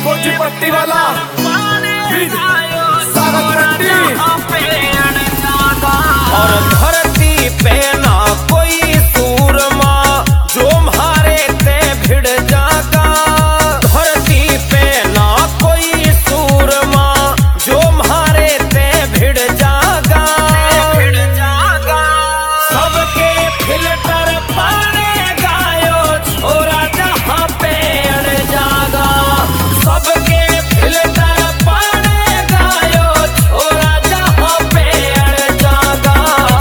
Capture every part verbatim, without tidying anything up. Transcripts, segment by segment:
पट्टी वाला सागर पट्टी और धरती पे ना कोई सूरमा जो मारे ते भिड़ जागा। धरती पे ना कोई सूरमा जो मारे ते भिड़ जागा। सबके फिल्टर पाने गायो छोरा जहाँ पे अड़ जागा। सबके फिल्टर पाने गायो छोरा जहाँ पे अड़ जागा।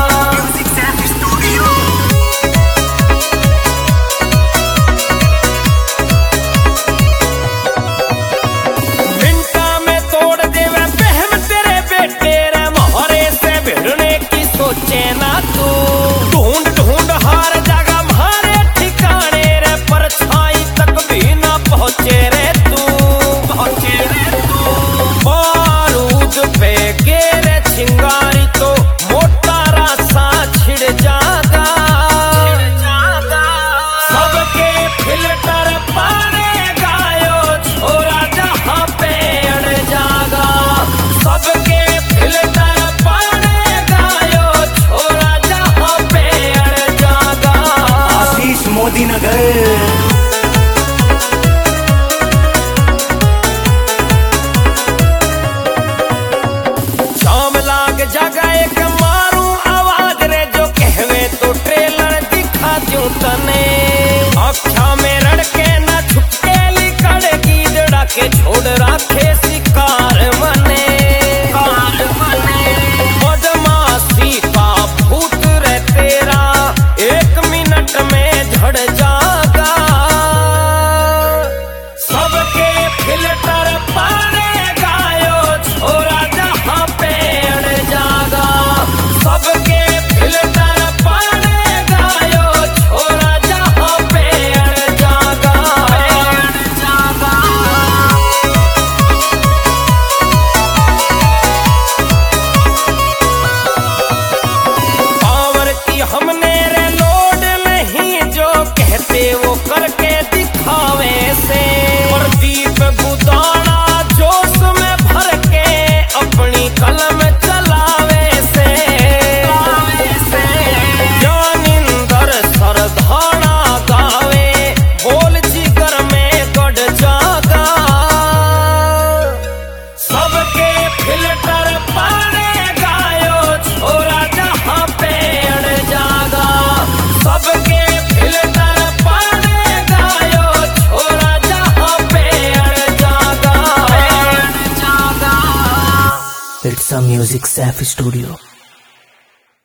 मिनटा में तोड़ देवे बहन तेरे बेटे रे मोहरे से भिड़ने की सोचे ना तू। ढूंढ ढूंढ हार जागा मारे ठिकाने रे पर छाई तक भी ना पहुंचे रे तू। पहुंचे रे तू बारूद पे गेरे चिंगारी तो मोटा रासा छिड़ जागा। सबके फिल्टर पाने गायो छोरा जहाँ पे अड़ जागा। सबके फिल्टर पाने गायो छोरा जहाँ पे अड़ जागा। आशीष मोदी नगर शाम लाग जागा एक मारू आवाज रे जो कहवे तो ट्रेलर दिखा दूं तने। अखा में रड़के ना छुपके लिकड़ की जड़ा के छोड़ राखे शिकार मने। बदमाशी का भूत रे तेरा एक मिनट में झड़ जागा। सबके फिल्टर पाने गायो छोरा जहाँ पे अड़ जागा। सबके फिल्टर पाने गायो छोरा जहाँ पे अड़ जागा। अड़ जागा। पावर की हमने रे लोड नहीं जो कहते वो करके दिखावे से। प्रदीप बुदाना जोश में भर के अपनी कलम चलावे से। जानिंदर सरधाना गावे बोल जिगर में गड़ जागा। सबके फिल्टर पाने गायो छोरा जहाँ पे अड़ जागा। सबके फिल्टर पाने गायो छोरा जहाँ पे अड़ जागा। अड़ जागा। It's a Music Safi Studio.